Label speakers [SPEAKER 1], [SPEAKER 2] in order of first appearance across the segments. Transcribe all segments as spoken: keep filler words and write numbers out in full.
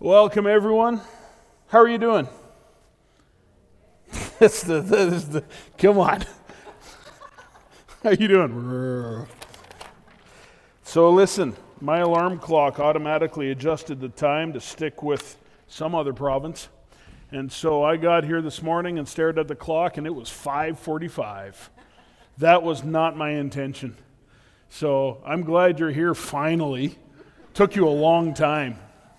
[SPEAKER 1] Welcome, everyone. How are you doing? That's the, that is the, come on. How you doing? So listen, my alarm clock automatically adjusted the time to stick with some other province. And so I got here this morning and stared at the clock, and it was five forty-five. That was not my intention. So I'm glad you're here finally. Took you a long time.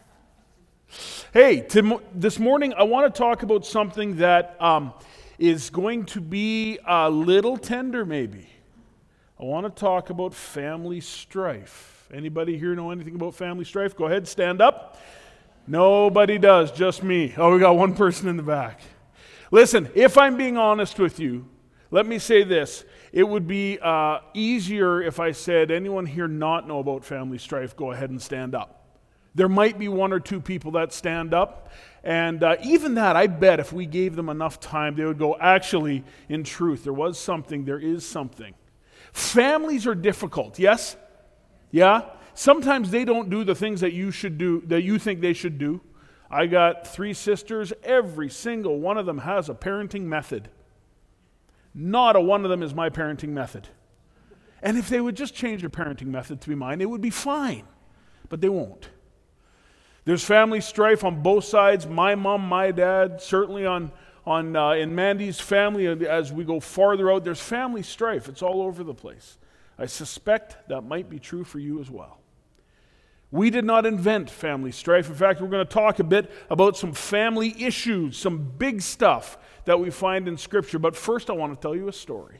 [SPEAKER 1] Hey, to, this morning I want to talk about something that um, is going to be a little tender maybe. I want to talk about family strife. Anybody here know anything about family strife? Go ahead, stand up. Nobody does, just me. Oh, we got one person in the back. Listen, if I'm being honest with you, let me say this. It would be uh, easier if I said, anyone here not know about family strife, go ahead and stand up. There might be one or two people that stand up, and uh, even that, I bet if we gave them enough time, they would go, actually, in truth, there was something, there is something. Families are difficult, yes? Yeah? Sometimes they don't do the things that you should do, that you think they should do. I got three sisters. Every single one of them has a parenting method. Not a one of them is my parenting method. And if they would just change their parenting method to be mine, it would be fine. But they won't. There's family strife on both sides. My mom, my dad, certainly on, on uh, in Mandy's family, as we go farther out, there's family strife. It's all over the place. I suspect that might be true for you as well. We did not invent family strife. In fact, we're going to talk a bit about some family issues, some big stuff that we find in Scripture. But first, I want to tell you a story.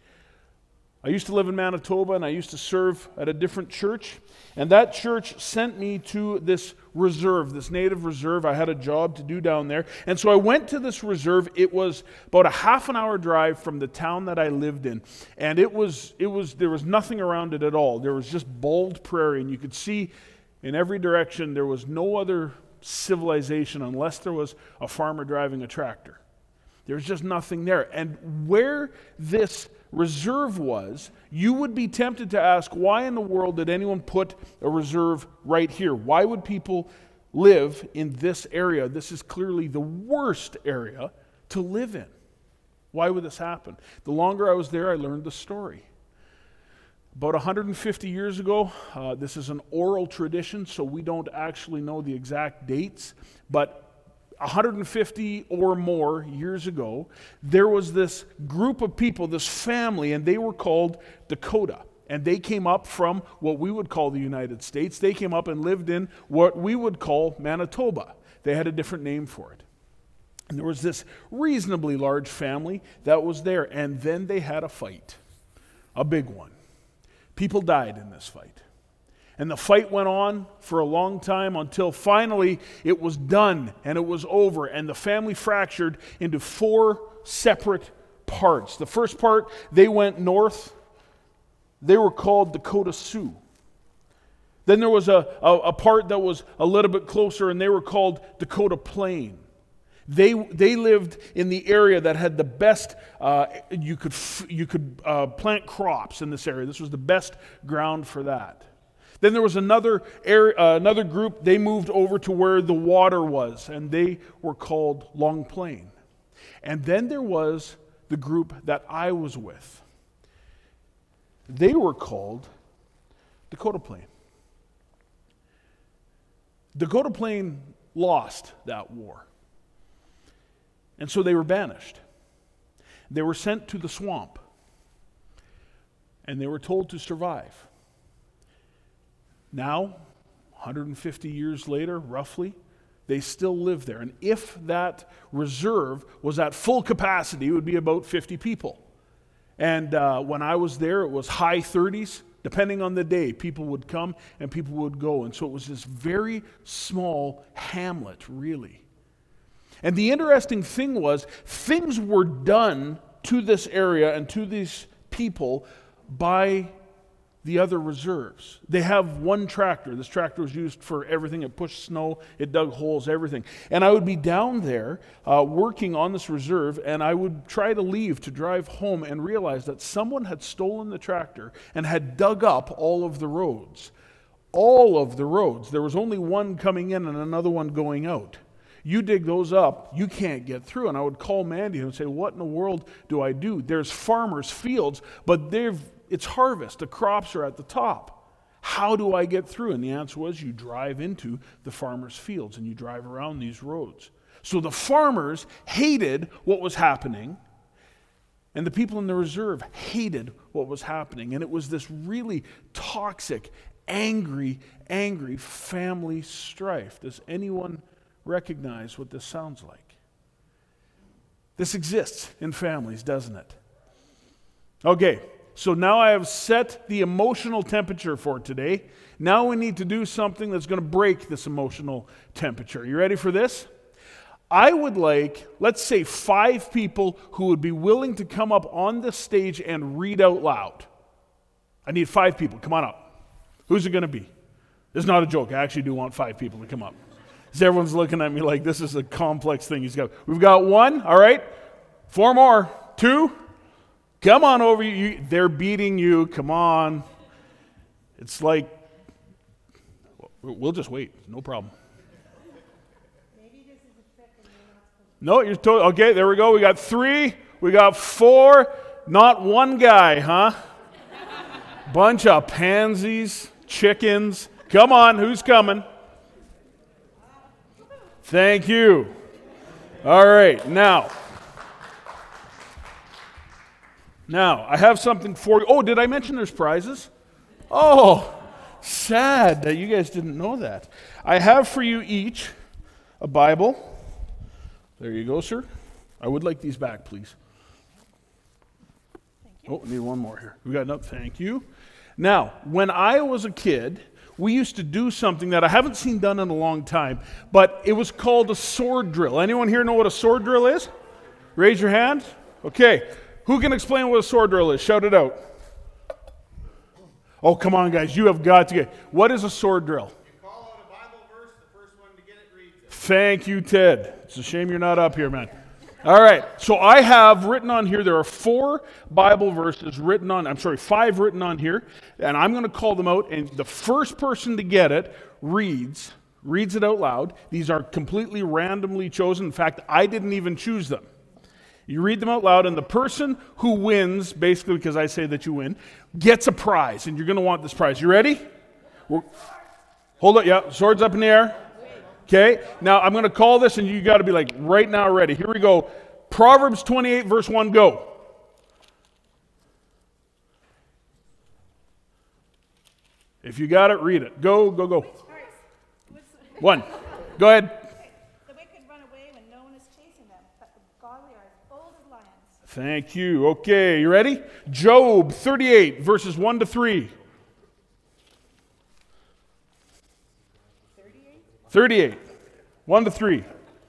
[SPEAKER 1] I used to live in Manitoba, and I used to serve at a different church. And that church sent me to this reserve, this native reserve. I had a job to do down there. And so I went to this reserve. It was about a half an hour drive from the town that I lived in. And it was, it was, there was nothing around it at all. There was just bald prairie, and you could see in every direction there was no other civilization unless there was a farmer driving a tractor. There was just nothing there. And where this reserve was, you would be tempted to ask, why in the world did anyone put a reserve right here? Why would people live in this area? This is clearly the worst area to live in. Why would this happen? The longer I was there, I learned the story. About one hundred fifty years ago, uh, this is an oral tradition, so we don't actually know the exact dates, but one hundred fifty or more years ago, there was this group of people, this family, and they were called Dakota. And they came up from what we would call the United States. They came up and lived in what we would call Manitoba. They had a different name for it. And there was this reasonably large family that was there. And then they had a fight, a big one. People died in this fight. And the fight went on for a long time until finally it was done and it was over. And the family fractured into four separate parts. The first part, they went north. They were called Dakota Sioux. Then there was a, a, a part that was a little bit closer, and they were called Dakota Plain. They they lived in the area that had the best, uh, you could, you could uh, plant crops in this area. This was the best ground for that. Then there was another area, uh, another group. They moved over to where the water was, and they were called Long Plain. And then there was the group that I was with. They were called Dakota Plain. Dakota Plain lost that war. And so they were banished. They were sent to the swamp. And they were told to survive. Now, one hundred fifty years later, roughly, they still live there. And if that reserve was at full capacity, it would be about fifty people. And uh, when I was there, it was high thirties. Depending on the day, people would come and people would go. And so it was this very small hamlet, really. And the interesting thing was, things were done to this area and to these people by the other reserves. They have one tractor. This tractor was used for everything. It pushed snow, it dug holes, everything. And I would be down there uh, working on this reserve, and I would try to leave to drive home and realize that someone had stolen the tractor and had dug up all of the roads. all of the roads. There was only one coming in and another one going out. You dig those up, you can't get through. And I would call Mandy and say, what in the world do I do? There's farmers' fields, but they've, it's harvest. The crops are at the top. How do I get through? And the answer was you drive into the farmers' fields and you drive around these roads. So the farmers hated what was happening, and the people in the reserve hated what was happening. And it was this really toxic, angry, angry family strife. Does anyone recognize what this sounds like? This exists in families, doesn't it? Okay, so now I have set the emotional temperature for today. Now we need to do something that's going to break this emotional temperature. You ready for this? I would like, let's say, five people who would be willing to come up on the stage and read out loud. I need five people. Come on up. Who's it going to be? This is not a joke. I actually do want five people to come up. Because everyone's looking at me like this is a complex thing he's got. We've got one, all right. Four more. Two. Come on over. You, they're beating you. Come on. It's like, we'll just wait. No problem.
[SPEAKER 2] Maybe this is a trick and you're not supposed to.
[SPEAKER 1] No, you're totally, okay, there we go. We got three. We got four. Not one guy, huh? Bunch of pansies, chickens. Come on, who's coming? Thank you. All right, now. Now, I have something for you. Oh, did I mention there's prizes? Oh, sad that you guys didn't know that. I have for you each a Bible. There you go, sir. I would like these back, please. Oh, I need one more here. We got enough. Thank you. Now, when I was a kid, we used to do something that I haven't seen done in a long time, but it was called a sword drill. Anyone here know what a sword drill is? Raise your hand. Okay. Who can explain what a sword drill is? Shout it out. Oh, come on, guys. You have got to get. What is a sword drill?
[SPEAKER 3] You call out a Bible verse, the first one to get it reads it.
[SPEAKER 1] Thank you, Ted. It's a shame you're not up here, man. All right. So I have written on here, there are four Bible verses written on, I'm sorry, five written on here, and I'm going to call them out, and the first person to get it reads, reads it out loud. These are completely randomly chosen. In fact, I didn't even choose them. You read them out loud, and the person who wins, basically because I say that you win, gets a prize, and you're going to want this prize. You ready? We're, hold it, yeah, swords up in the air. Okay, now I'm going to call this, and you got to be like right now ready. Here we go. Proverbs twenty-eight, verse one, go. If you got it, read it. Go, go, go. One. Go ahead.
[SPEAKER 2] The wicked run away when no one is chasing them, but the godly are as bold as lions.
[SPEAKER 1] Thank you. Okay, you ready? Job thirty-eight, verses one to three.
[SPEAKER 2] thirty-eight?
[SPEAKER 1] thirty-eight, one to three.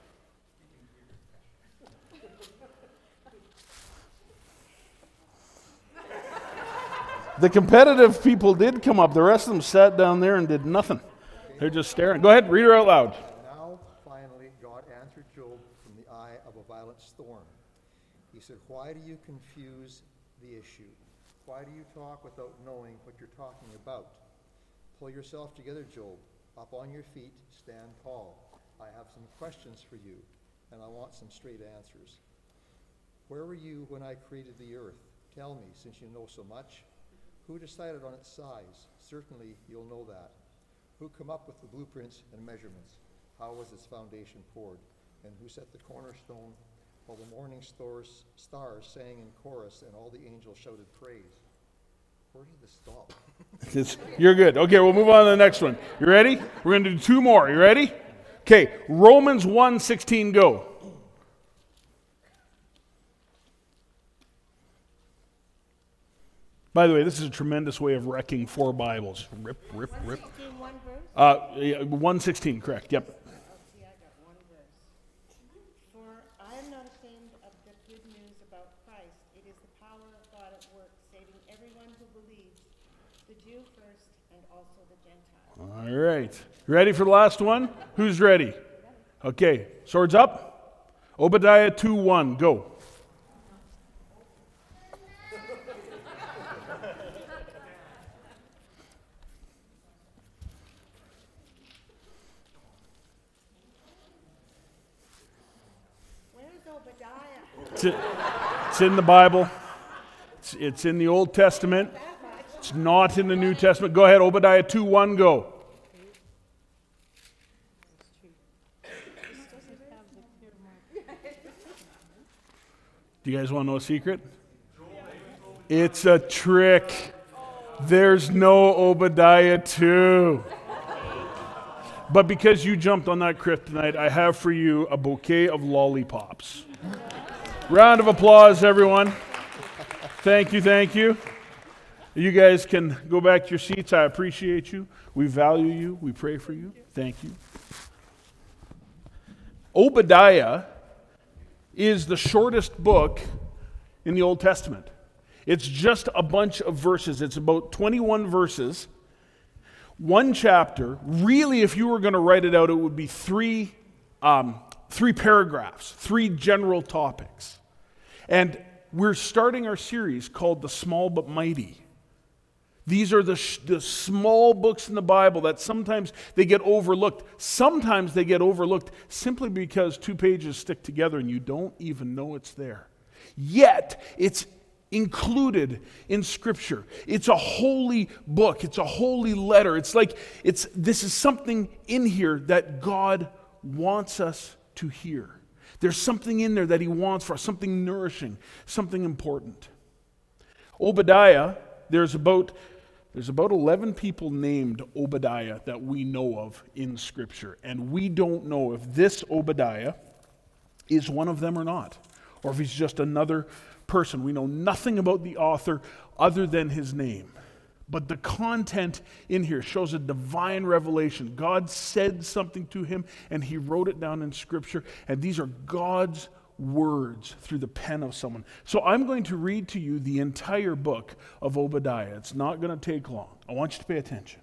[SPEAKER 1] The competitive people did come up. The rest of them sat down there and did nothing. They're just staring. Go ahead, read her out loud.
[SPEAKER 4] Now, finally, God answered Job from the eye of a violent storm. He said, "Why do you confuse the issue? Why do you talk without knowing what you're talking about? Pull yourself together, Job. Up on your feet, stand tall. I have some questions for you, and I want some straight answers. Where were you when I created the earth? Tell me, since you know so much. Who decided on its size? Certainly you'll know that. Who came up with the blueprints and measurements? How was its foundation poured? And who set the cornerstone while the morning stars, stars sang in chorus and all the angels shouted praise?" Where did this stop?
[SPEAKER 1] It's, you're good. Okay, we'll move on to the next one. You ready? We're going to do two more. You ready? Okay, Romans one sixteen, go. By the way, this is a tremendous way of wrecking four Bibles. Rip, rip, rip.
[SPEAKER 2] one sixteen, one verse?
[SPEAKER 1] Uh, yeah, one sixteen, correct. Yep.
[SPEAKER 2] Oh, see, I got one verse. For I am not ashamed of the good news about Christ. It is the power of God at work, saving everyone who believes, the Jew first and also the Gentile.
[SPEAKER 1] All right. Ready for the last one? Who's ready? Okay. Swords up. Obadiah two one, go. It's, in, it's in the Bible. It's, it's in the Old Testament. It's not in the New Testament. Go ahead, Obadiah two one, go. Do you guys want to know a secret? It's a trick. There's no Obadiah two. But because you jumped on that kryptonite, I have for you a bouquet of lollipops. Round of applause, everyone. Thank you, thank you. You guys can go back to your seats. I appreciate you. We value you. We pray for you. Thank you. Obadiah is the shortest book in the Old Testament. It's just a bunch of verses. It's about twenty-one verses. One chapter. Really, if you were going to write it out, it would be three, um, three paragraphs, three general topics. And we're starting our series called The Small But Mighty. These are the, sh- the small books in the Bible that sometimes they get overlooked. Sometimes they get overlooked simply because two pages stick together and you don't even know it's there. Yet, it's included in Scripture. It's a holy book. It's a holy letter. It's like, it's this is something in here that God wants us to hear. There's something in there that He wants for us, something nourishing, something important. Obadiah, there's about There's about eleven people named Obadiah that we know of in Scripture. And we don't know if this Obadiah is one of them or not. Or if he's just another person. We know nothing about the author other than his name. But the content in here shows a divine revelation. God said something to him and he wrote it down in Scripture. And these are God's words through the pen of someone. So I'm going to read to you the entire book of Obadiah. It's not going to take long. I want you to pay attention.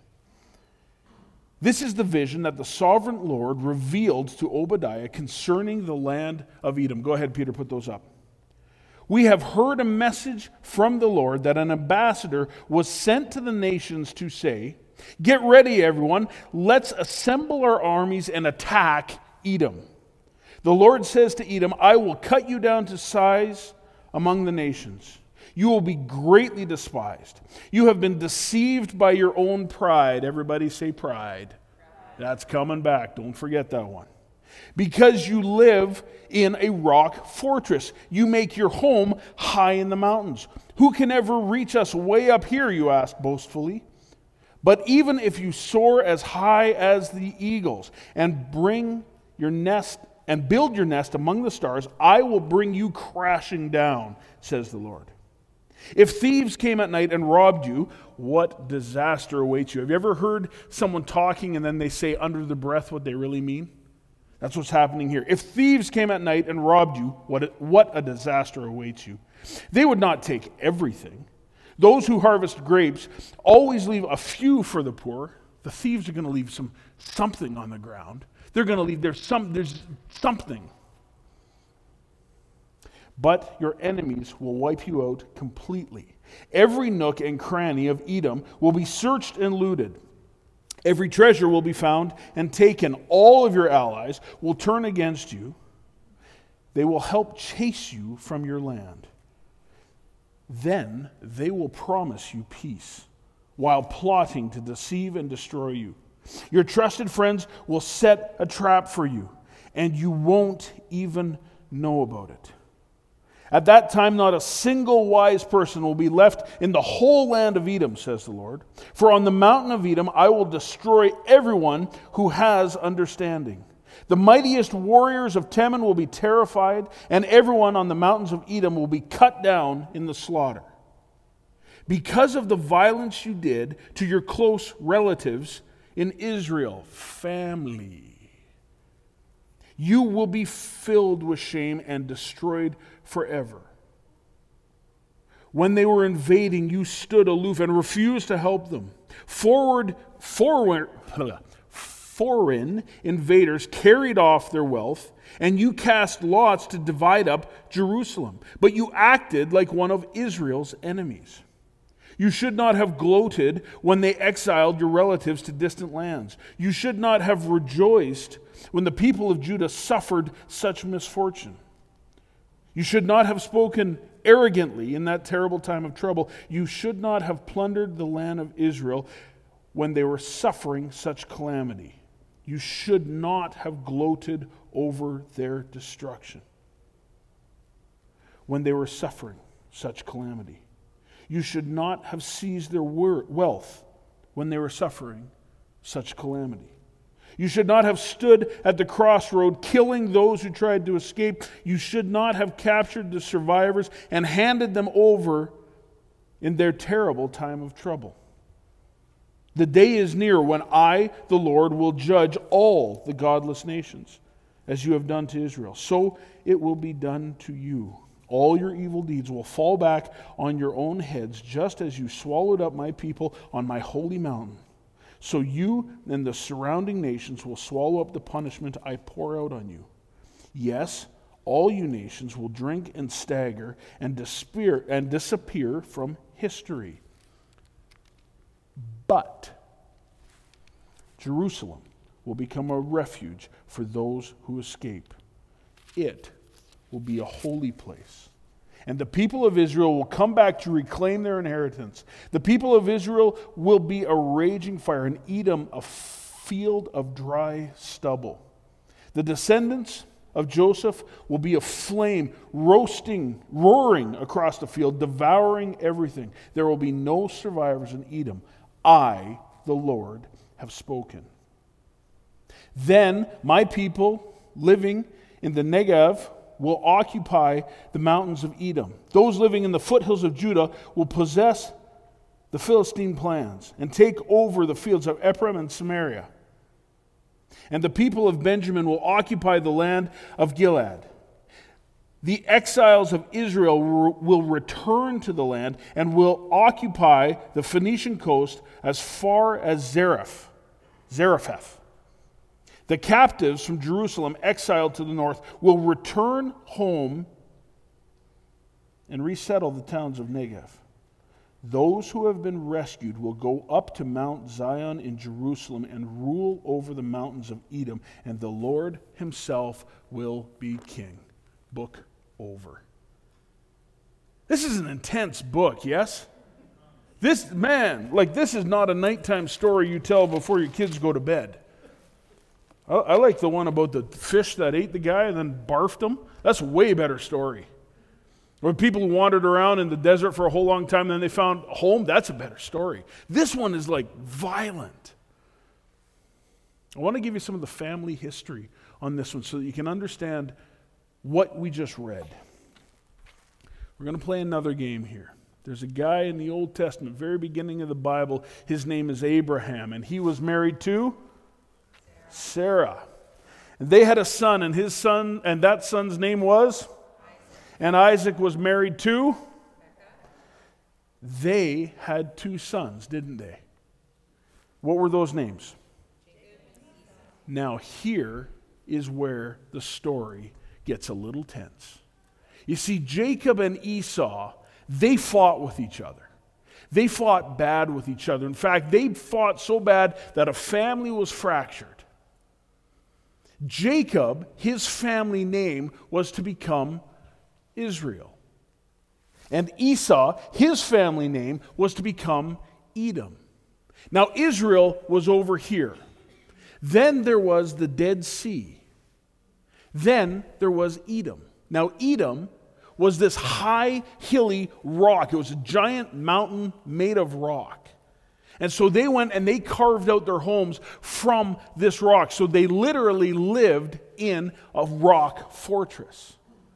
[SPEAKER 1] This is the vision that the sovereign Lord revealed to Obadiah concerning the land of Edom. Go ahead, Peter, put those up. We have heard a message from the Lord that an ambassador was sent to the nations to say, "Get ready, everyone. Let's assemble our armies and attack Edom." The Lord says to Edom, "I will cut you down to size among the nations. You will be greatly despised. You have been deceived by your own pride." Everybody say pride. Pride. That's coming back. Don't forget that one. "Because you live in a rock fortress. You make your home high in the mountains. Who can ever reach us way up here, you ask boastfully? But even if you soar as high as the eagles and bring your nest and build your nest among the stars, I will bring you crashing down, says the Lord. If thieves came at night and robbed you, what disaster awaits you?" Have you ever heard someone talking and then they say under the breath what they really mean? That's what's happening here. If thieves came at night and robbed you, what a, what a disaster awaits you. They would not take everything. Those who harvest grapes always leave a few for the poor. The thieves are going to leave some something on the ground. They're going to leave there's some there's something. But your enemies will wipe you out completely. Every nook and cranny of Edom will be searched and looted. Every treasure will be found and taken. All of your allies will turn against you. They will help chase you from your land. Then they will promise you peace while plotting to deceive and destroy you. Your trusted friends will set a trap for you, and you won't even know about it. At that time, not a single wise person will be left in the whole land of Edom, says the Lord. For on the mountain of Edom I will destroy everyone who has understanding. The mightiest warriors of Teman will be terrified, and everyone on the mountains of Edom will be cut down in the slaughter. Because of the violence you did to your close relatives in Israel, family, you will be filled with shame and destroyed forever. When they were invading, you stood aloof and refused to help them. Forward, forward, foreign invaders carried off their wealth, and you cast lots to divide up Jerusalem. But you acted like one of Israel's enemies. You should not have gloated when they exiled your relatives to distant lands. You should not have rejoiced when the people of Judah suffered such misfortune. You should not have spoken arrogantly in that terrible time of trouble. You should not have plundered the land of Israel when they were suffering such calamity. You should not have gloated over their destruction when they were suffering such calamity. You should not have seized their wealth when they were suffering such calamity. You should not have stood at the crossroad killing those who tried to escape. You should not have captured the survivors and handed them over in their terrible time of trouble. The day is near when I, the Lord, will judge all the godless nations, as you have done to Israel. So it will be done to you. All your evil deeds will fall back on your own heads, just as you swallowed up my people on my holy mountain. So you and the surrounding nations will swallow up the punishment I pour out on you. Yes, all you nations will drink and stagger and despair and disappear from history. But Jerusalem will become a refuge for those who escape. It will be a holy place. And the people of Israel will come back to reclaim their inheritance. The people of Israel will be a raging fire, and Edom a field of dry stubble. The descendants of Joseph will be a flame roasting, roaring across the field, devouring everything. There will be no survivors in Edom. I, the Lord, have spoken. Then my people living in the Negev will occupy the mountains of Edom. Those living in the foothills of Judah will possess the Philistine plans and take over the fields of Ephraim and Samaria. And the people of Benjamin will occupy the land of Gilead. The exiles of Israel will return to the land and will occupy the Phoenician coast as far as Zareph, Zarephath. The captives from Jerusalem, exiled to the north, will return home and resettle the towns of Negev. Those who have been rescued will go up to Mount Zion in Jerusalem and rule over the mountains of Edom, and the Lord himself will be king. Book over. This is an intense book, yes? This, man, like this is not a nighttime story you tell before your kids go to bed. I, I like the one about the fish that ate the guy and then barfed him. That's a way better story. When people wandered around in the desert for a whole long time and then they found a home, that's a better story. This one is like violent. I want to give you some of the family history on this one so that you can understand what we just read. We're going to play another game here. There's a guy in the Old Testament, very beginning of the Bible. His name is Abraham, and he was married to Sarah. Sarah. And they had a son, and his son, and that son's name was? And Isaac was married to? They had two sons, didn't they? What were those names? Now here is where the story gets a little tense. You see, Jacob and Esau, they fought with each other. They fought bad with each other. In fact, they fought so bad that a family was fractured. Jacob, his family name was to become Israel. And Esau, his family name was to become Edom. Now Israel was over here. Then there was the Dead Sea. Then there was Edom. Now Edom was this high, hilly rock. It was a giant mountain made of rock. And so they went and they carved out their homes from this rock. So they literally lived in a rock fortress.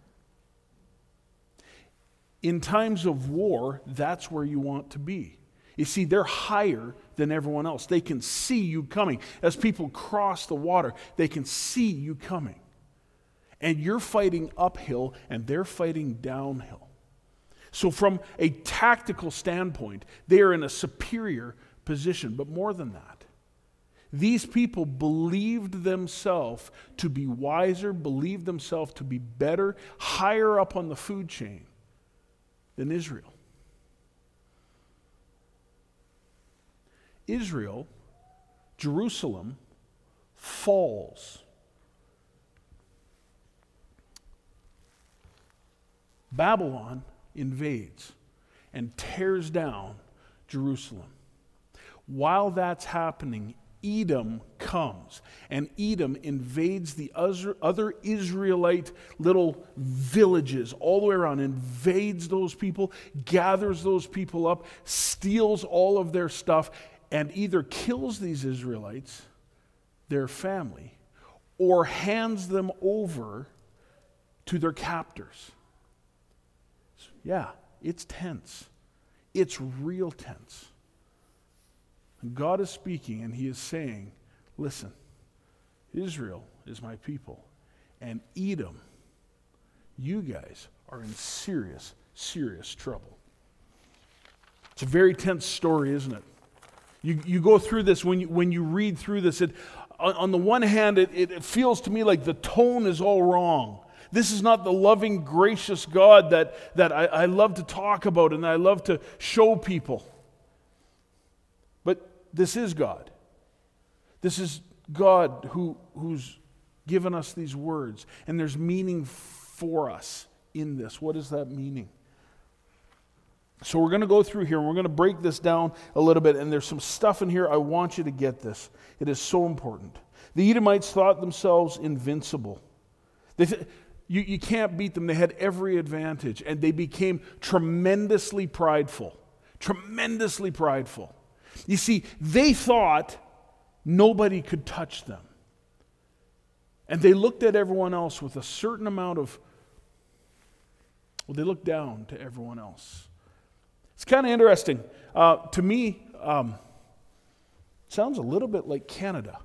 [SPEAKER 1] In times of war, that's where you want to be. You see, they're higher than everyone else. They can see you coming. As people cross the water, they can see you coming. And you're fighting uphill, and they're fighting downhill. So from a tactical standpoint, they are in a superior position. But more than that, these people believed themselves to be wiser, believed themselves to be better, higher up on the food chain than Israel. Israel, Jerusalem, falls. Babylon invades and tears down Jerusalem. While that's happening, Edom comes, and Edom invades the other Israelite little villages all the way around, invades those people, gathers those people up, steals all of their stuff, and either kills these Israelites, their family, or hands them over to their captors. Yeah, it's tense. It's real tense. God is speaking, and he is saying, listen, Israel is my people, and Edom, you guys are in serious, serious trouble. It's a very tense story, isn't it? You you go through this, when you, when you read through this, it, on, on the one hand, it, it feels to me like the tone is all wrong. This is not the loving, gracious God that, that I, I love to talk about and I love to show people. But this is God. This is God who, who's given us these words. And there's meaning for us in this. What is that meaning? So we're going to go through here and we're going to break this down a little bit. And there's some stuff in here. I want you to get this. It is so important. The Edomites thought themselves invincible. They th- you, you can't beat them. They had every advantage. And they became tremendously prideful. Tremendously prideful. You see, they thought nobody could touch them. And they looked at everyone else with a certain amount of, well, they looked down to everyone else. It's kind of interesting. Uh, to me, um, it sounds a little bit like Canada.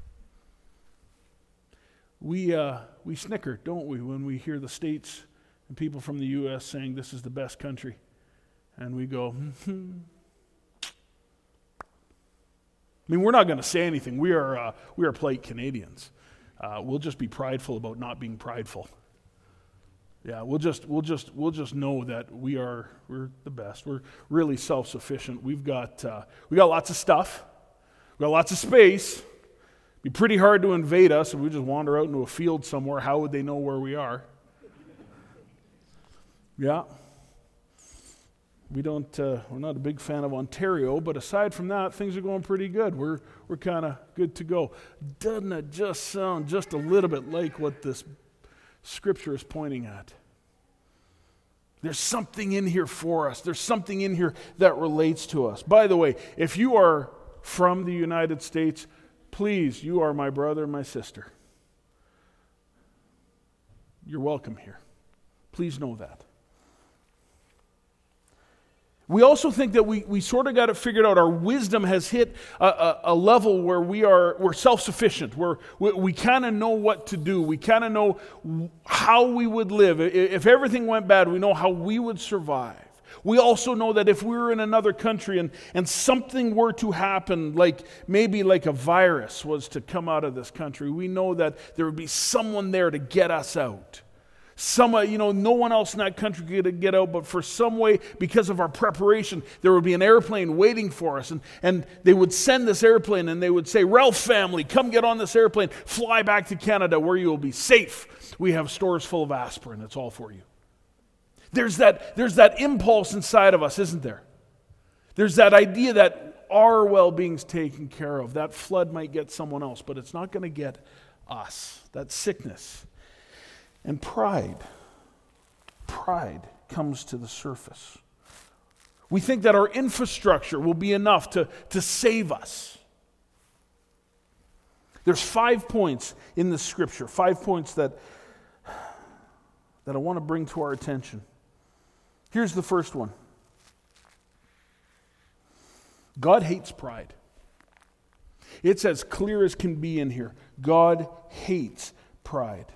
[SPEAKER 1] We, uh, we snicker, don't we, when we hear the States and people from the U S saying this is the best country. And we go, hmm. I mean, we're not going to say anything. We are uh, we are polite Canadians. Uh, we'll just be prideful about not being prideful. Yeah, we'll just we'll just we'll just know that we are we're the best. We're really self-sufficient. We've got uh, we got lots of stuff. We got lots of space. It'd be pretty hard to invade us if we just wander out into a field somewhere. How would they know where we are? Yeah. We don't, uh, we're not a big fan of Ontario, but aside from that, things are going pretty good. We're we're kind of good to go. Doesn't it just sound just a little bit like what this scripture is pointing at? There's something in here for us. There's something in here that relates to us. By the way, if you are from the United States, please, you are my brother and my sister. You're welcome here. Please know that. We also think that we, we sort of got it figured out. Our wisdom has hit a, a, a level where we are we're self-sufficient. We're, we we kind of know what to do. We kind of know how we would live. If everything went bad, we know how we would survive. We also know that if we were in another country and, and something were to happen, like maybe like a virus was to come out of this country, we know that there would be someone there to get us out. Some, you know, no one else in that country could get out, but for some way, because of our preparation, there would be an airplane waiting for us. And, and they would send this airplane and they would say, Ralph family, come get on this airplane, fly back to Canada where you will be safe. We have stores full of aspirin. It's all for you. There's that, there's that impulse inside of us, isn't there? There's that idea that our well-being's taken care of. That flood might get someone else, but it's not going to get us. That sickness. And pride, pride comes to the surface. We think that our infrastructure will be enough to, to save us. There's five points in the scripture, five points that, that I want to bring to our attention. Here's the first one. God hates pride. It's as clear as can be in here. God hates pride.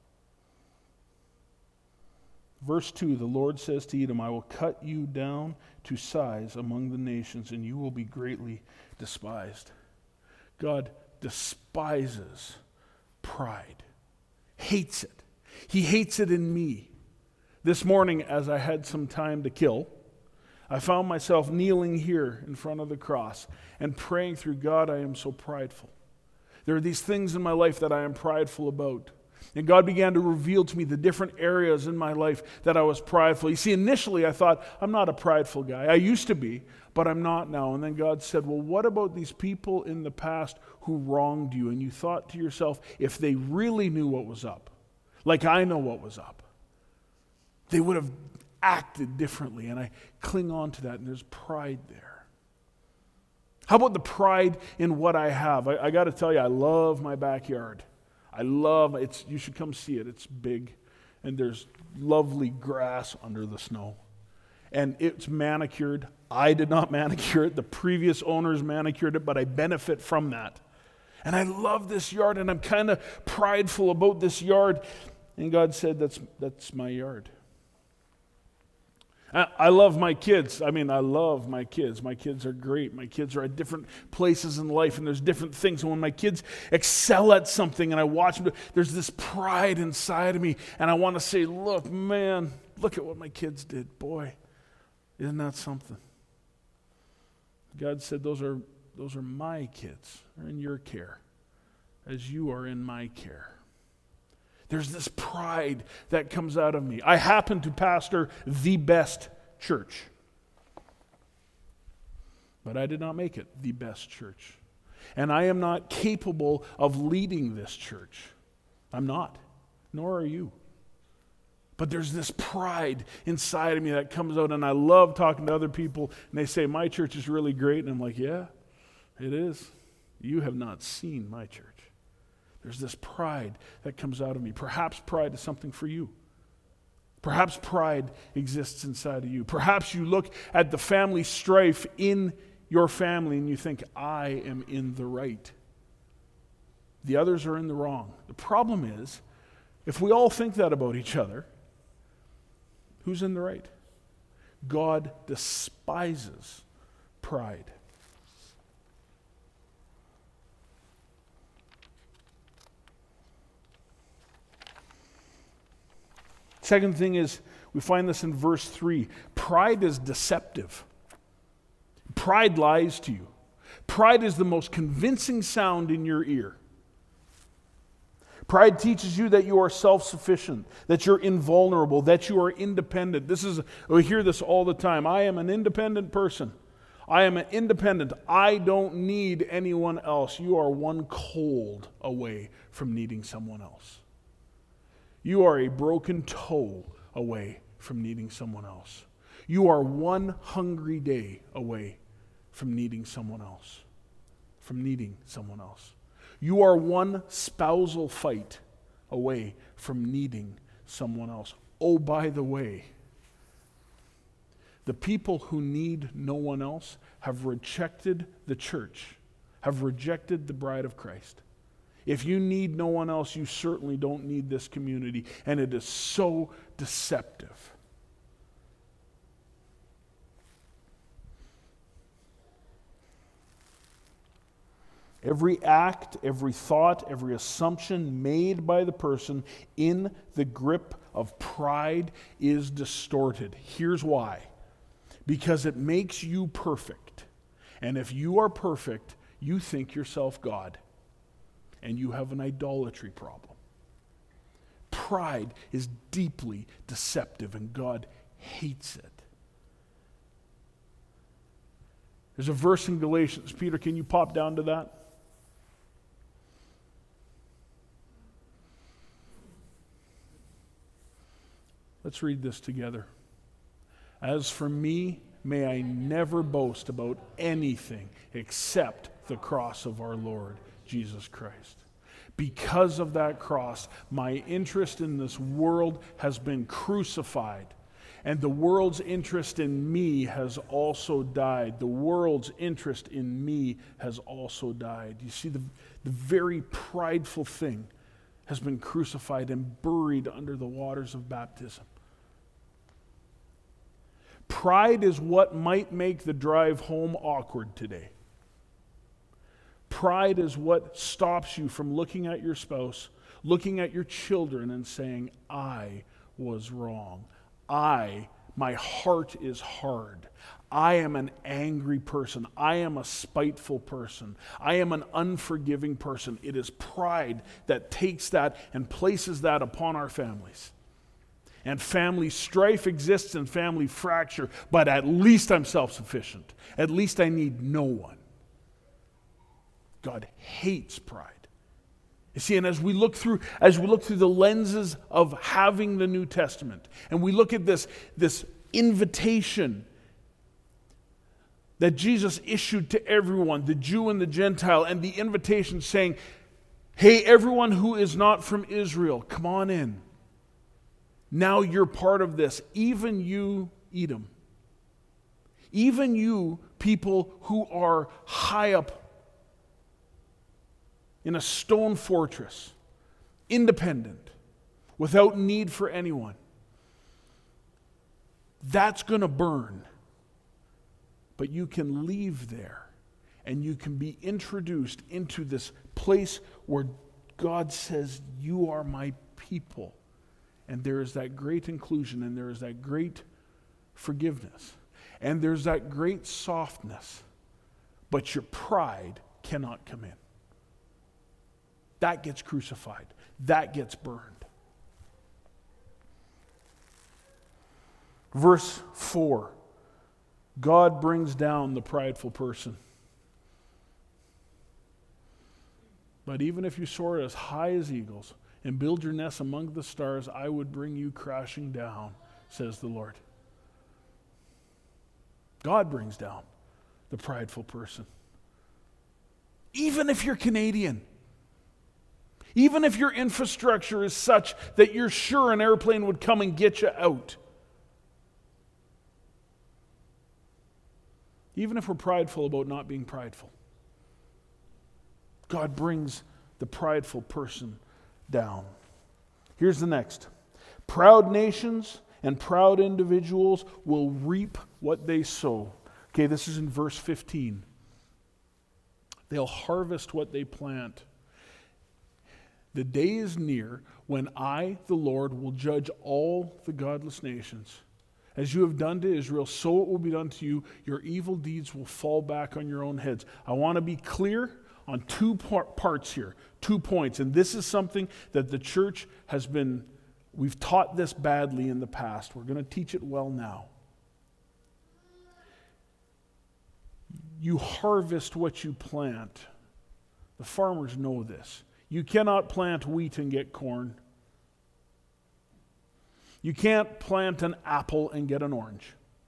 [SPEAKER 1] Verse two, the Lord says to Edom, I will cut you down to size among the nations, and you will be greatly despised. God despises pride, hates it. He hates it in me. This morning, as I had some time to kill, I found myself kneeling here in front of the cross and praying through, God, I am so prideful. There are these things in my life that I am prideful about. And God began to reveal to me the different areas in my life that I was prideful. You see, initially I thought, I'm not a prideful guy. I used to be, but I'm not now. And then God said, well, what about these people in the past who wronged you? And you thought to yourself, if they really knew what was up, like I know what was up, they would have acted differently. And I cling on to that, and there's pride there. How about the pride in what I have? I, I got to tell you, I love my backyard. I love it's. You should come see it. It's big, and there's lovely grass under the snow, and it's manicured. I did not manicure it. The previous owners manicured it, but I benefit from that. And I love this yard, and I'm kind of prideful about this yard. And God said, "That's that's my yard." I love my kids. I mean, I love my kids. My kids are great. My kids are at different places in life, and there's different things. And when my kids excel at something and I watch them, there's this pride inside of me. And I want to say, look, man, look at what my kids did. Boy, isn't that something? God said, those are, those are my kids. They're in your care, as you are in my care. There's this pride that comes out of me. I happen to pastor the best church, but I did not make it the best church. And I am not capable of leading this church. I'm not, nor are you. But there's this pride inside of me that comes out, and I love talking to other people, and they say, my church is really great, and I'm like, yeah, it is. You have not seen my church. There's this pride that comes out of me. Perhaps pride is something for you. Perhaps pride exists inside of you. Perhaps you look at the family strife in your family and you think, I am in the right. The others are in the wrong. The problem is, if we all think that about each other, who's in the right? God despises pride. Second thing is, we find this in verse three. Pride is deceptive. Pride lies to you. Pride is the most convincing sound in your ear. Pride teaches you that you are self-sufficient, that you're invulnerable, that you are independent. This is, we hear this all the time. I am an independent person. I am an independent. I don't need anyone else. You are one cold away from needing someone else. You are a broken toe away from needing someone else. You are one hungry day away from needing someone else. From needing someone else. You are one spousal fight away from needing someone else. Oh, by the way, the people who need no one else have rejected the church, have rejected the bride of Christ. If you need no one else, you certainly don't need this community. And it is so deceptive. Every act, every thought, every assumption made by the person in the grip of pride is distorted. Here's why. Because it makes you perfect. And if you are perfect, you think yourself God. And you have an idolatry problem. Pride is deeply deceptive, and God hates it. There's a verse in Galatians. Peter, can you pop down to that? Let's read this together. As for me, may I never boast about anything except the cross of our Lord Jesus Christ. Because of that cross, my interest in this world has been crucified, and the world's interest in me has also died. The world's interest in me has also died. You see, the, the very prideful thing has been crucified and buried under the waters of baptism. Pride is what might make the drive home awkward today. Pride is what stops you from looking at your spouse, looking at your children and saying, I was wrong. I My heart is hard. I am an angry person. I am a spiteful person. I am an unforgiving person. It is pride that takes that and places that upon our families. And family strife exists and family fracture, but at least I'm self-sufficient. At least I need no one. God hates pride. You see, and as we look through, as we look through the lenses of having the New Testament, and we look at this, this invitation that Jesus issued to everyone, the Jew and the Gentile, and the invitation saying, hey, everyone who is not from Israel, come on in. Now you're part of this. Even you, Edom. Even you, people who are high up in a stone fortress, independent, without need for anyone. That's going to burn. But you can leave there and you can be introduced into this place where God says, you are my people. And there is that great inclusion, and there is that great forgiveness, and there's that great softness. But your pride cannot come in. That gets crucified. That gets burned. Verse four. God brings down the prideful person. But even if you soar as high as eagles and build your nest among the stars, I would bring you crashing down, says the Lord. God brings down the prideful person. Even if you're Canadian. Even if your infrastructure is such that you're sure an airplane would come and get you out. Even if we're prideful about not being prideful. God brings the prideful person down. Here's the next. Proud nations and proud individuals will reap what they sow. Okay, this is in verse fifteen. They'll harvest what they plant. The day is near when I, the Lord, will judge all the godless nations. As you have done to Israel, so it will be done to you. Your evil deeds will fall back on your own heads. I want to be clear on two par- parts here, two points. And this is something that the church has been, we've taught this badly in the past. We're going to teach it well now. You harvest what you plant. The farmers know this. You cannot plant wheat and get corn. You can't plant an apple and get an orange.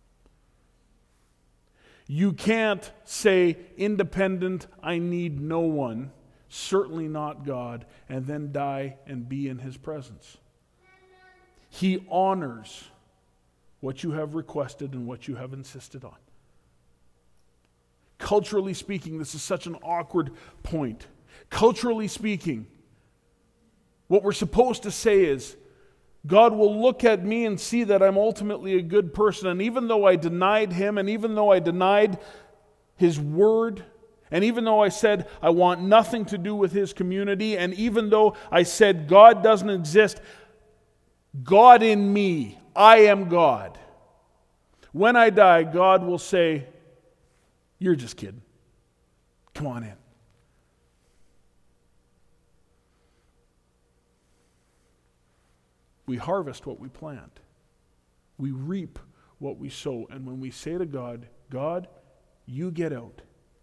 [SPEAKER 1] You can't say, independent, I need no one, certainly not God, and then die and be in His presence. He honors what you have requested and what you have insisted on. Culturally speaking, this is such an awkward point. Culturally speaking, what we're supposed to say is, God will look at me and see that I'm ultimately a good person. And even though I denied Him, and even though I denied His word, and even though I said I want nothing to do with His community, and even though I said God doesn't exist, God in me, I am God. When I die, God will say, you're just kidding. Come on in. We harvest what we plant. We reap what we sow. And when we say to God, God, you get out.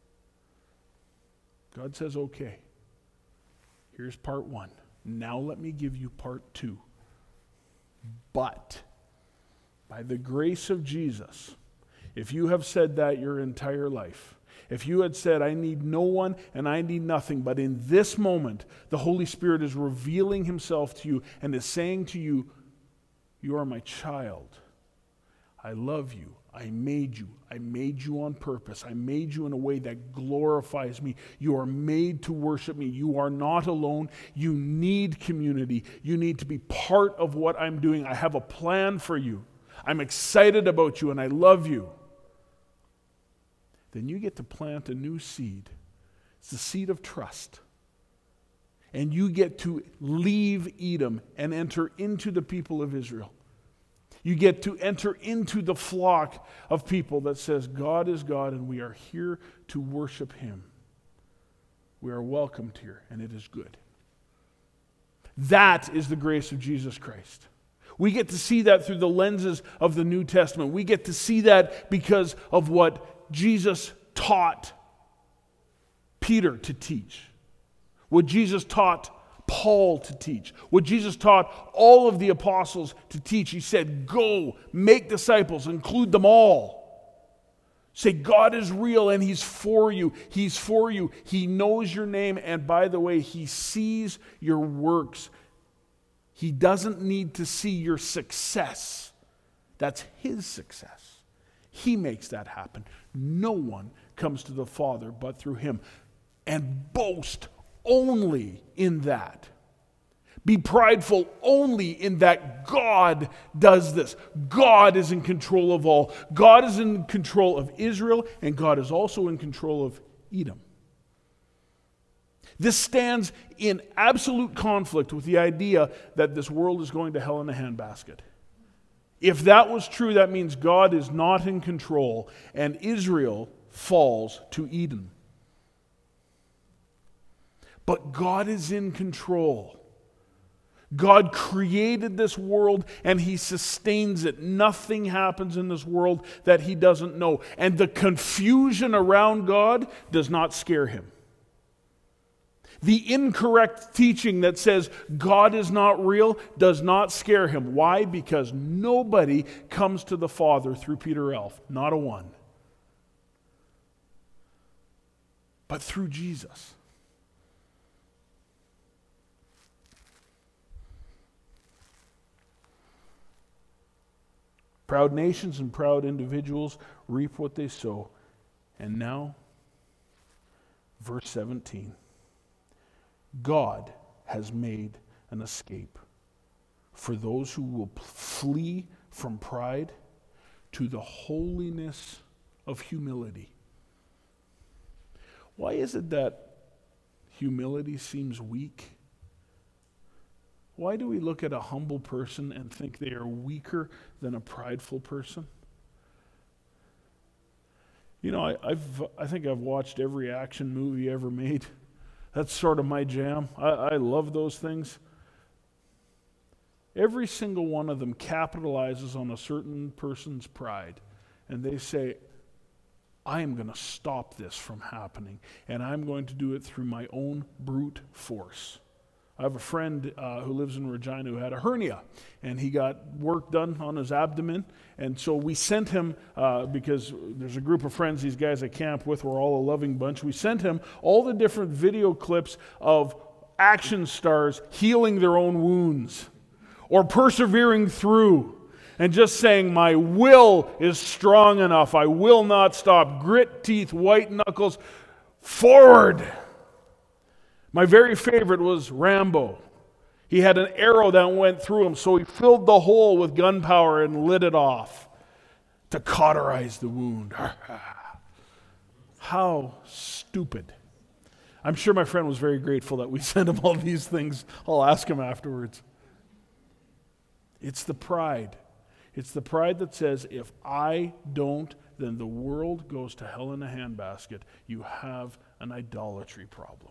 [SPEAKER 1] God says, okay. Here's part one. Now let me give you part two. But by the grace of Jesus, if you have said that your entire life, if you had said, I need no one and I need nothing, but in this moment, the Holy Spirit is revealing Himself to you and is saying to you, you are my child. I love you. I made you. I made you on purpose. I made you in a way that glorifies me. You are made to worship me. You are not alone. You need community. You need to be part of what I'm doing. I have a plan for you. I'm excited about you and I love you. Then you get to plant a new seed. It's the seed of trust. And you get to leave Edom and enter into the people of Israel. You get to enter into the flock of people that says, God is God and we are here to worship Him. We are welcomed here and it is good. That is the grace of Jesus Christ. We get to see that through the lenses of the New Testament. We get to see that because of what Jesus taught Peter to teach. What Jesus taught Paul to teach. What Jesus taught all of the apostles to teach. He said, go, make disciples, include them all. Say, God is real and He's for you. He's for you. He knows your name. And by the way, He sees your works. He doesn't need to see your success. That's His success. He makes that happen. No one comes to the Father but through Him. And boast only in that. Be prideful only in that God does this. God is in control of all. God is in control of Israel, and God is also in control of Edom. This stands in absolute conflict with the idea that this world is going to hell in a handbasket. If that was true, that means God is not in control, and Israel falls to Edom. But God is in control. God created this world and He sustains it. Nothing happens in this world that He doesn't know. And the confusion around God does not scare Him. The incorrect teaching that says God is not real does not scare Him. Why? Because nobody comes to the Father through Peter Elf. Not a one. But through Jesus. Proud nations and proud individuals reap what they sow. And now, verse seventeen. God has made an escape for those who will flee from pride to the holiness of humility. Why is it that humility seems weak? Why do we look at a humble person and think they are weaker than a prideful person? You know, I, I've I think I've watched every action movie ever made. That's sort of my jam. I, I love those things. Every single one of them capitalizes on a certain person's pride. And they say, I am going to stop this from happening. And I'm going to do it through my own brute force. I have a friend uh, who lives in Regina who had a hernia, and he got work done on his abdomen, and so we sent him, uh, because there's a group of friends these guys I camp with, we're all a loving bunch, we sent him all the different video clips of action stars healing their own wounds, or persevering through, and just saying, my will is strong enough, I will not stop, grit teeth, white knuckles, forward. My very favorite was Rambo. He had an arrow that went through him, so he filled the hole with gunpowder and lit it off to cauterize the wound. How stupid. I'm sure my friend was very grateful that we sent him all these things. I'll ask him afterwards. It's the pride. It's the pride that says, if I don't, then the world goes to hell in a handbasket. You have an idolatry problem.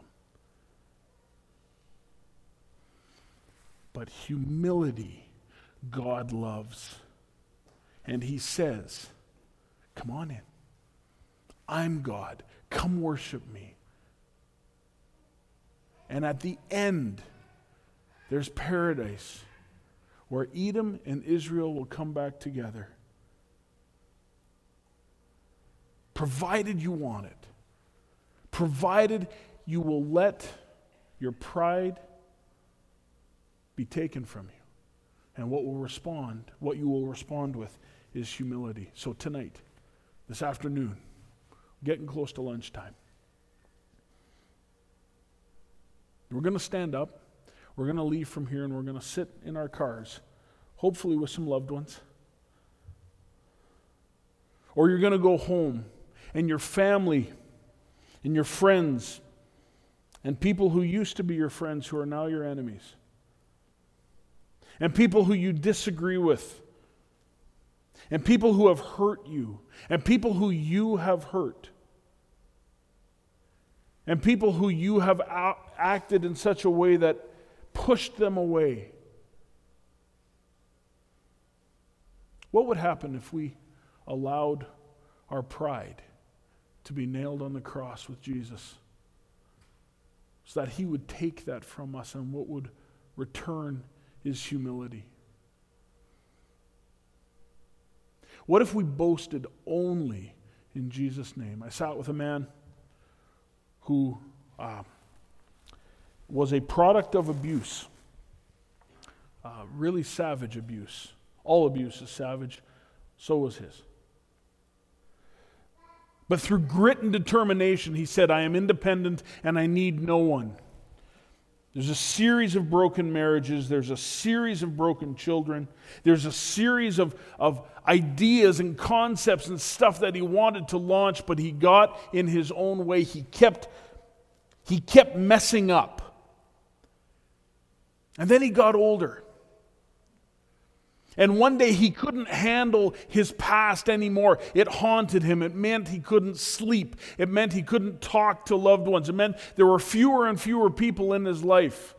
[SPEAKER 1] But humility, God loves. And He says, come on in. I'm God. Come worship me. And at the end, there's paradise where Edom and Israel will come back together. Provided you want it. Provided you will let your pride be taken from you. And what will respond, what you will respond with is humility. So tonight, this afternoon, getting close to lunchtime, we're going to stand up, we're going to leave from here, and we're going to sit in our cars, hopefully with some loved ones. Or you're going to go home, and your family and your friends and people who used to be your friends who are now your enemies, and people who you disagree with, and people who have hurt you, and people who you have hurt, and people who you have a- acted in such a way that pushed them away. What would happen if we allowed our pride to be nailed on the cross with Jesus, so that he would take that from us, and what would return is humility? What if we boasted only in Jesus' name? I sat with a man who uh, was a product of abuse, uh, really savage abuse. All abuse is savage, so was his. But through grit and determination, he said, I am independent and I need no one. There's a series of broken marriages. There's a series of broken children. There's a series of, of ideas and concepts and stuff that he wanted to launch, but he got in his own way. He kept, he kept messing up. And then he got older. And one day he couldn't handle his past anymore. It haunted him. It meant he couldn't sleep. It meant he couldn't talk to loved ones. It meant there were fewer and fewer people in his life.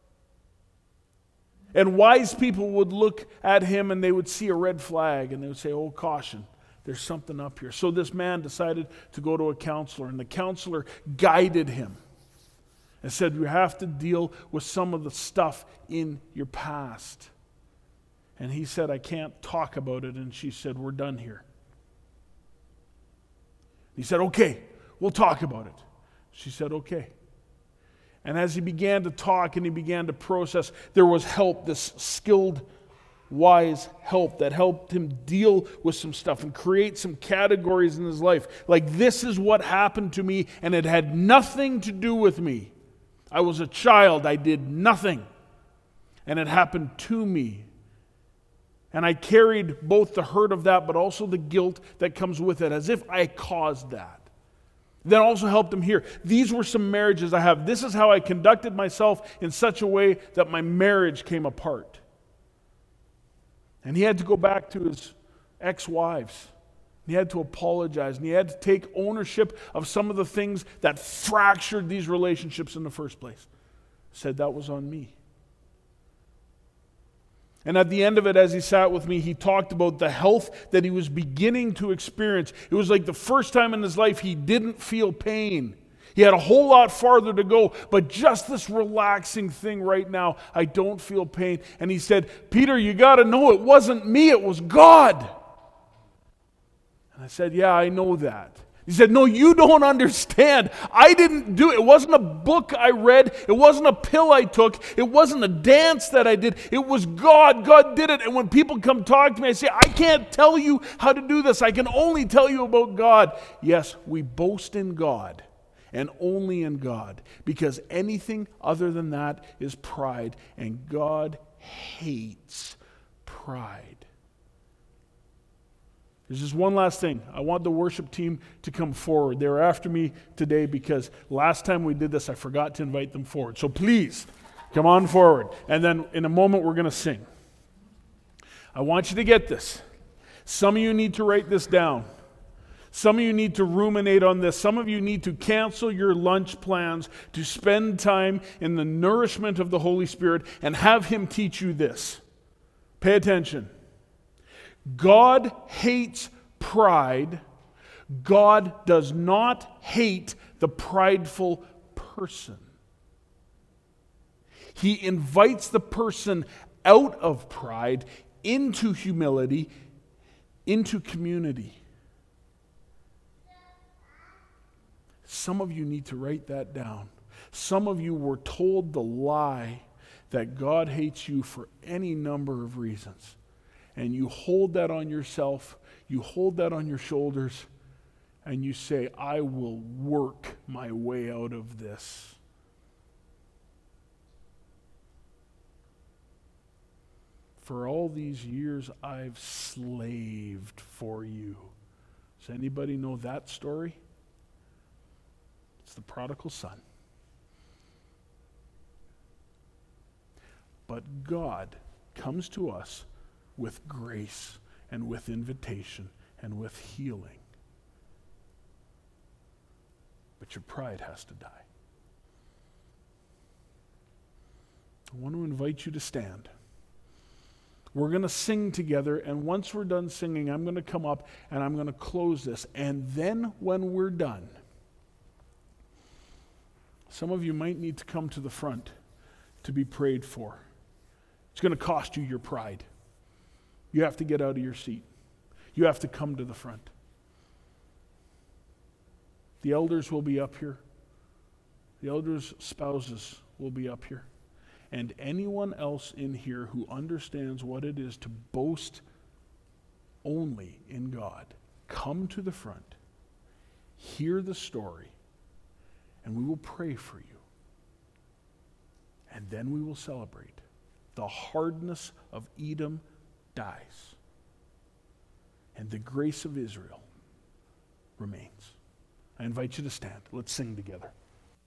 [SPEAKER 1] And wise people would look at him and they would see a red flag and they would say, oh, caution, there's something up here. So this man decided to go to a counselor, and the counselor guided him and said, you have to deal with some of the stuff in your past. And he said, I can't talk about it. And she said, we're done here. He said, okay, we'll talk about it. She said, okay. And as he began to talk and he began to process, there was help, this skilled, wise help that helped him deal with some stuff and create some categories in his life. Like, this is what happened to me, and it had nothing to do with me. I was a child. I did nothing. And it happened to me. And I carried both the hurt of that, but also the guilt that comes with it, as if I caused that. That also helped him here. These were some marriages I have. This is how I conducted myself in such a way that my marriage came apart. And he had to go back to his ex-wives. He had to apologize, and he had to take ownership of some of the things that fractured these relationships in the first place. Said that was on me. And at the end of it, as he sat with me, he talked about the health that he was beginning to experience. It was like the first time in his life he didn't feel pain. He had a whole lot farther to go, but just this relaxing thing right now, I don't feel pain. And he said, Peter, you got to know it wasn't me, it was God. And I said, yeah, I know that. He said, no, you don't understand. I didn't do it. It wasn't a book I read. It wasn't a pill I took. It wasn't a dance that I did. It was God. God did it. And when people come talk to me, I say, I can't tell you how to do this. I can only tell you about God. Yes, we boast in God and only in God, because anything other than that is pride, and God hates pride. There's just one last thing. I want the worship team to come forward. They were after me today because last time we did this, I forgot to invite them forward. So please, come on forward. And then in a moment, we're going to sing. I want you to get this. Some of you need to write this down. Some of you need to ruminate on this. Some of you need to cancel your lunch plans to spend time in the nourishment of the Holy Spirit and have Him teach you this. Pay attention. God hates pride. God does not hate the prideful person. He invites the person out of pride into humility, into community. Some of you need to write that down. Some of you were told the lie that God hates you for any number of reasons. And you hold that on yourself, you hold that on your shoulders, and you say, I will work my way out of this. For all these years, I've slaved for you. Does anybody know that story? It's the prodigal son. But God comes to us with grace and with invitation and with healing. But your pride has to die. I want to invite you to stand. We're going to sing together, and once we're done singing, I'm going to come up and I'm going to close this. And then when we're done, some of you might need to come to the front to be prayed for. It's going to cost you your pride. You have to get out of your seat. You have to come to the front. The elders will be up here. The elders' spouses will be up here. And anyone else in here who understands what it is to boast only in God, come to the front, hear the story, and we will pray for you. And then we will celebrate. The hardness of Edom dies, and the grace of Israel remains. I invite you to stand. Let's sing together.